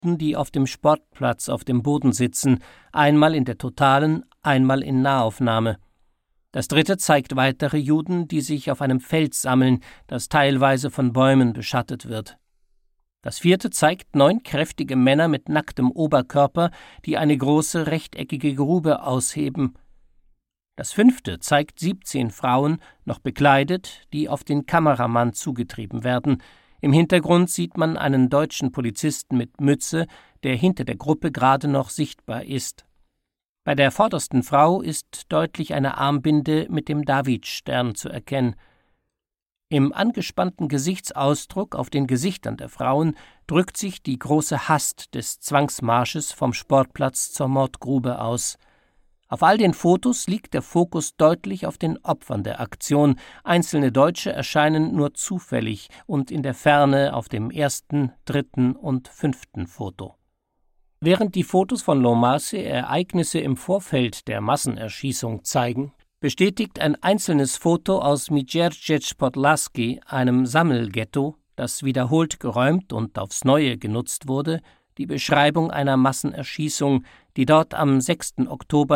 Juden, die auf dem Sportplatz auf dem Boden sitzen, einmal in der totalen, einmal in Nahaufnahme. Das dritte zeigt weitere Juden, die sich auf einem Feld sammeln, das teilweise von Bäumen beschattet wird. Das vierte zeigt 9 kräftige Männer mit nacktem Oberkörper, die eine große rechteckige Grube ausheben. Das fünfte zeigt 17 Frauen, noch bekleidet, die auf den Kameramann zugetrieben werden. Im Hintergrund sieht man einen deutschen Polizisten mit Mütze, der hinter der Gruppe gerade noch sichtbar ist. Bei der vordersten Frau ist deutlich eine Armbinde mit dem Davidstern zu erkennen. Im angespannten Gesichtsausdruck auf den Gesichtern der Frauen drückt sich die große Hast des Zwangsmarsches vom Sportplatz zur Mordgrube aus. Auf all den Fotos liegt der Fokus deutlich auf den Opfern der Aktion. Einzelne Deutsche erscheinen nur zufällig und in der Ferne auf dem ersten, dritten und 5. Foto. Während die Fotos von Lomace Ereignisse im Vorfeld der Massenerschießung zeigen, bestätigt ein einzelnes Foto aus Mierzyń Podlaski, einem Sammelghetto, das wiederholt geräumt und aufs Neue genutzt wurde, die Beschreibung einer Massenerschießung, die dort am 6. Oktober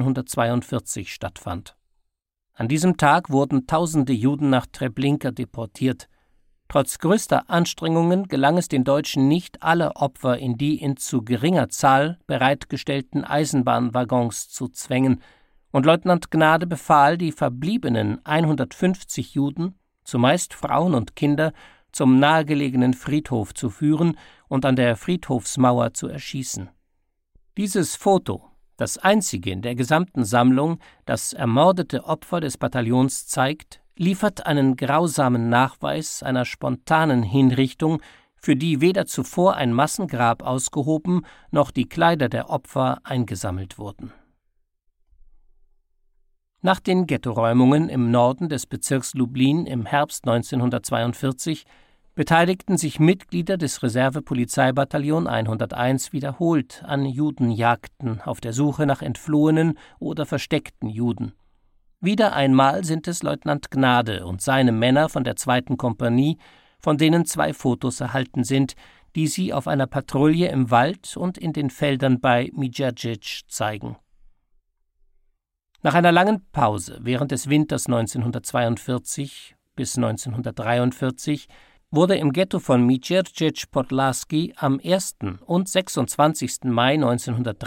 1942 stattfand. An diesem Tag wurden tausende Juden nach Treblinka deportiert. Trotz größter Anstrengungen gelang es den Deutschen nicht, alle Opfer in die in zu geringer Zahl bereitgestellten Eisenbahnwaggons zu zwängen, und Leutnant Gnade befahl, die verbliebenen 150 Juden, zumeist Frauen und Kinder, zum nahegelegenen Friedhof zu führen und an der Friedhofsmauer zu erschießen. Dieses Foto, das einzige in der gesamten Sammlung, das ermordete Opfer des Bataillons zeigt, liefert einen grausamen Nachweis einer spontanen Hinrichtung, für die weder zuvor ein Massengrab ausgehoben noch die Kleider der Opfer eingesammelt wurden. Nach den Ghettoräumungen im Norden des Bezirks Lublin im Herbst 1942 beteiligten sich Mitglieder des Reservepolizeibataillon 101 wiederholt an Judenjagden auf der Suche nach entflohenen oder versteckten Juden. Wieder einmal sind es Leutnant Gnade und seine Männer von der 2. Kompanie, von denen 2 Fotos erhalten sind, die sie auf einer Patrouille im Wald und in den Feldern bei Mierzyń zeigen. Nach einer langen Pause während des Winters 1942 bis 1943 wurde im Ghetto von Mierzyń Podlaski am 1. und 26. Mai 1943